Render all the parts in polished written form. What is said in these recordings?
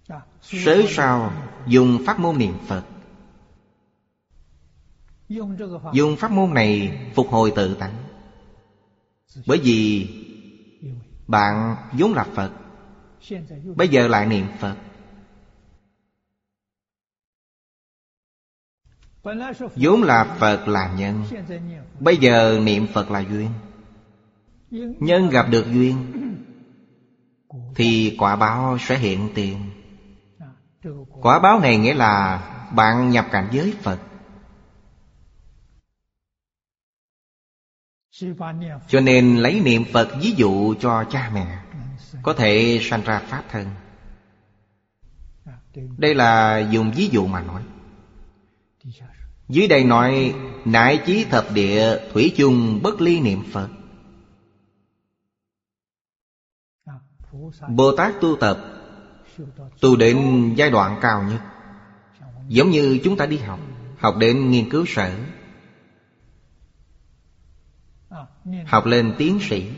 Sớ sao dùng pháp môn niệm Phật. Dùng pháp môn này phục hồi tự tánh. Bởi vì bạn vốn là Phật, bây giờ lại niệm Phật. Vốn là Phật là nhân, bây giờ niệm Phật là duyên. Nhân gặp được duyên thì quả báo sẽ hiện tiền. Quả báo này nghĩa là bạn nhập cảnh giới Phật. Cho nên lấy niệm Phật ví dụ cho cha mẹ có thể sanh ra pháp thân. Đây là dùng ví dụ mà nói. Dưới đây nói nại chí thập địa thủy chung bất ly niệm Phật. Bồ Tát tu tập, tu đến giai đoạn cao nhất. Giống như chúng ta đi học, học đến nghiên cứu sở, học lên tiến sĩ.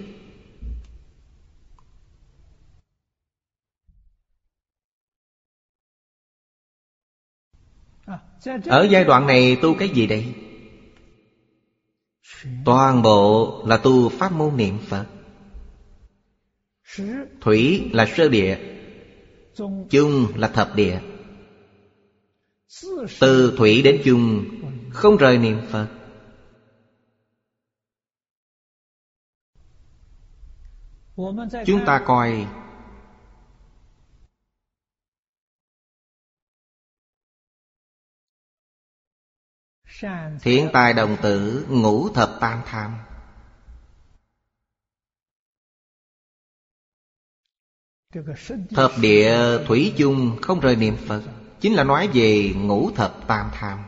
Ở giai đoạn này tu cái gì đây? Toàn bộ là tu pháp môn niệm Phật. Thủy là sơ địa, chung là thập địa. Từ thủy đến chung không rời niệm Phật. Chúng ta coi thiện tài đồng tử ngũ thập tam tham. Thập địa thủy chung không rời niệm Phật, chính là nói về ngũ thập tam tham.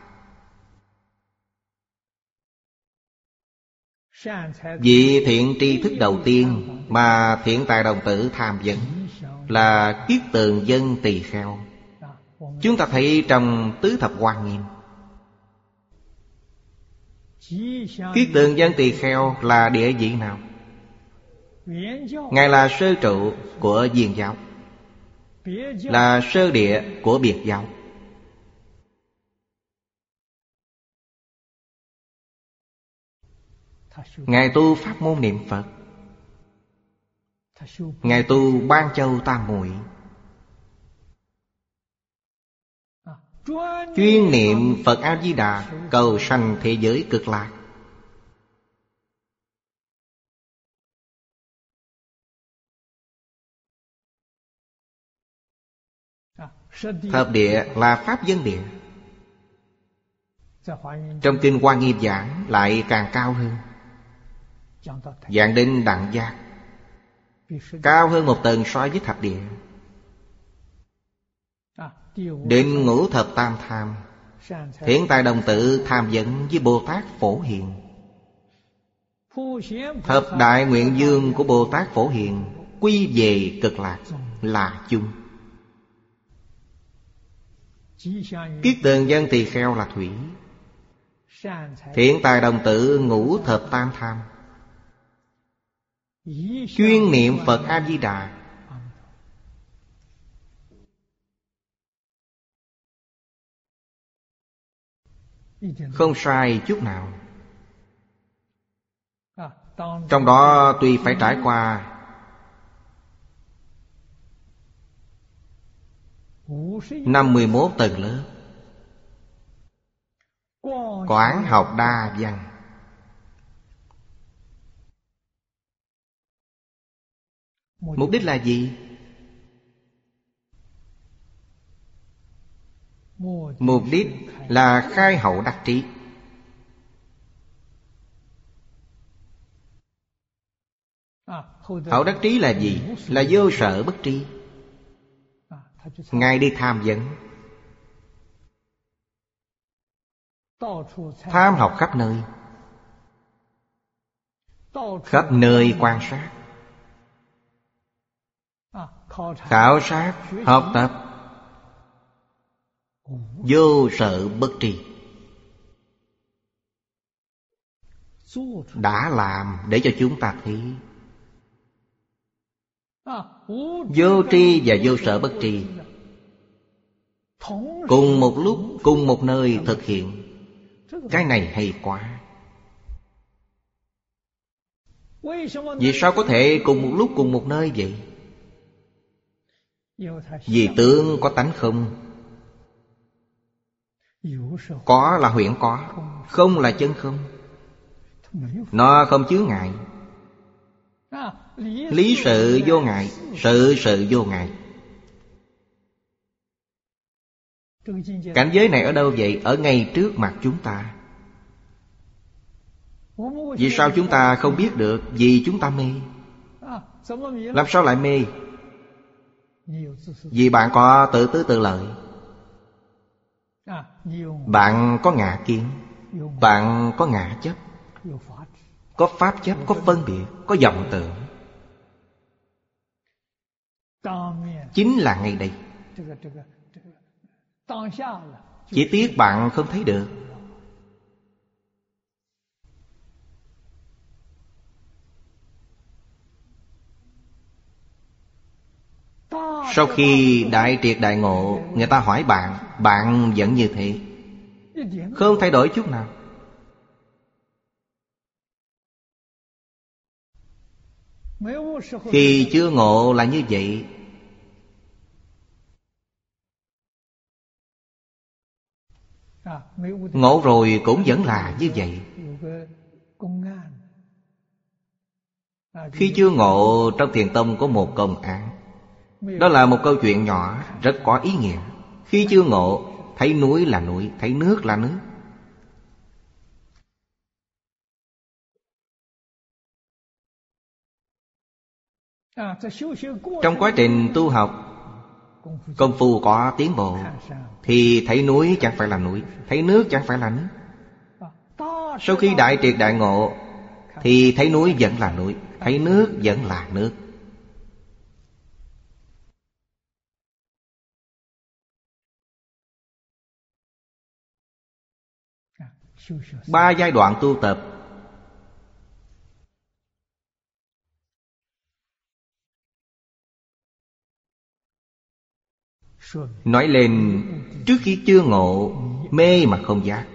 Vị thiện tri thức đầu tiên mà thiện tài đồng tử tham vấn là kiết tường dân tỳ kheo. Chúng ta thấy trong tứ thập quan nghiêm, kiết tường dân tỳ kheo là địa vị nào? Ngài là sơ trụ của Viên giáo, là sơ địa của Biệt giáo. Ngài tu pháp môn niệm Phật. Ngài tu Ban Châu Tam Muội, chuyên niệm Phật A-di-đà, cầu sanh thế giới cực lạc. Thập địa là pháp dân địa. Trong kinh Hoa Nghiêm giảng lại càng cao hơn, giảng đến đẳng giác, cao hơn một tầng so với thập địa. Đến ngũ thập tam tham, thiện tài đồng tử tham vấn với Bồ Tát Phổ Hiền. Thập đại nguyện dương của Bồ Tát Phổ Hiền quy về cực lạc là chung. Kiết tường dân tỳ kheo là thủy, thiện tài đồng tử ngũ thập tam tham, chuyên niệm Phật A-di-đà. Không sai chút nào. Trong đó tuy phải trải qua 51 tầng lớp, quán học đa văn. Mục đích là gì? Mục đích là khai hậu đắc trí. Hậu đắc trí là gì? Là vô sở bất tri. Ngài đi tham vấn, tham học khắp nơi, khắp nơi quan sát, khảo sát, học tập, vô sở bất tri. Đã làm để cho chúng ta thấy vô tri và vô sở bất tri Cùng một lúc, cùng một nơi thực hiện. Cái này hay quá. Vì sao có thể cùng một lúc cùng một nơi vậy? Vì tướng có tánh không. Có là huyễn có, không là chân không. Nó không chứa ngại. Lý sự vô ngại, sự sự vô ngại. Cảnh giới này ở đâu vậy? Ở ngay trước mặt chúng ta. Vì sao chúng ta không biết được? Vì chúng ta mê. Làm sao lại mê? Vì bạn có tự tư tự lợi. Bạn có ngã kiến. Bạn có ngã chấp. Có pháp chấp, có phân biệt, có vọng tưởng. Chính là ngay đây. Chỉ tiếc bạn không thấy được. Sau khi đại triệt đại ngộ, người ta hỏi bạn, bạn vẫn như thế, không thay đổi chút nào. Khi chưa ngộ là như vậy. Ngộ rồi cũng vẫn là như vậy. Khi chưa ngộ, trong thiền tông có một công án. Đó là một câu chuyện nhỏ, rất có ý nghĩa. Khi chưa ngộ, thấy núi là núi, thấy nước là nước. Trong quá trình tu học, công phu có tiến bộ, thì thấy núi chẳng phải là núi, thấy nước chẳng phải là nước. Sau khi đại triệt đại ngộ, thì thấy núi vẫn là núi, thấy nước vẫn là nước. Ba giai đoạn tu tập. Nói lên trước khi chưa ngộ, mê mà không giác.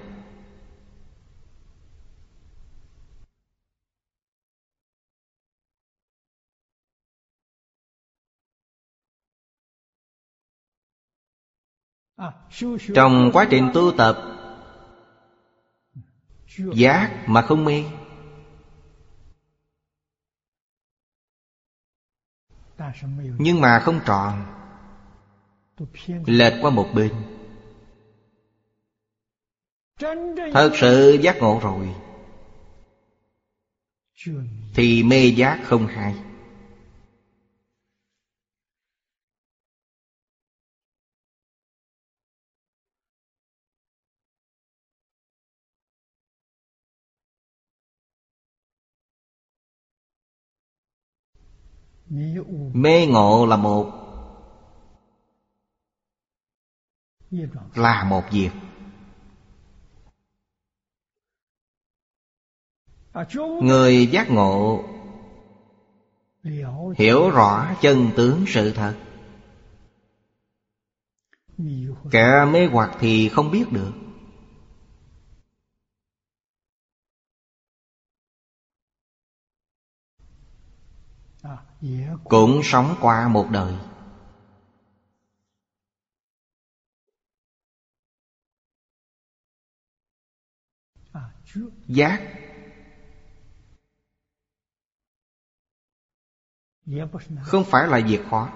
Trong quá trình tu tập, giác mà không mê. Nhưng mà không tròn, lệch qua một bên. Thật sự giác ngộ rồi, thì mê giác không hai. Mê ngộ là một việc. Người giác ngộ hiểu rõ chân tướng sự thật. Kẻ mê hoặc thì không biết được. Cũng sống qua một đời. Giác không phải là việc khó.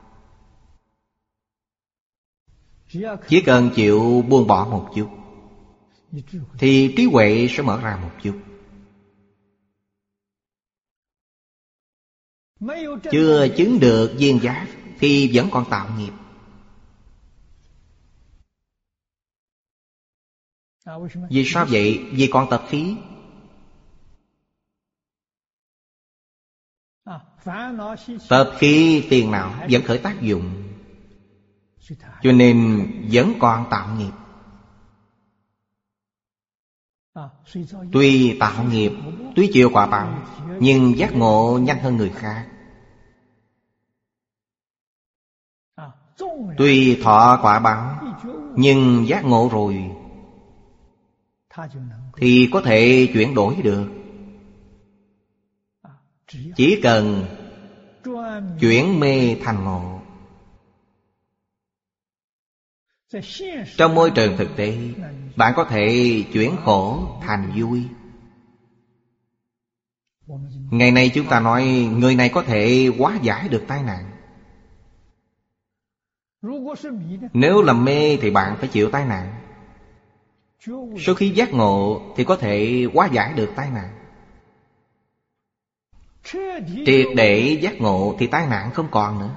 Chỉ cần chịu buông bỏ một chút, thì trí huệ sẽ mở ra một chút. Chưa chứng được viên giác thì vẫn còn tạo nghiệp. Vì sao vậy? Vì còn tập khí. Tập khí phiền não vẫn khởi tác dụng, cho nên vẫn còn tạo nghiệp. Tuy tạo nghiệp, tuy chịu quả báo, nhưng giác ngộ nhanh hơn người khác. Tuy thọ quả báo, nhưng giác ngộ rồi thì có thể chuyển đổi được. Chỉ cần chuyển mê thành ngộ. Trong môi trường thực tế, bạn có thể chuyển khổ thành vui. Ngày nay chúng ta nói người này có thể hóa giải được tai nạn. Nếu làm mê thì bạn phải chịu tai nạn. Sau khi giác ngộ thì có thể hóa giải được tai nạn. Triệt để giác ngộ thì tai nạn không còn nữa.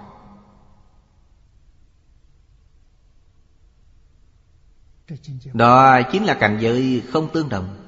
Đó chính là cảnh giới không tương đồng.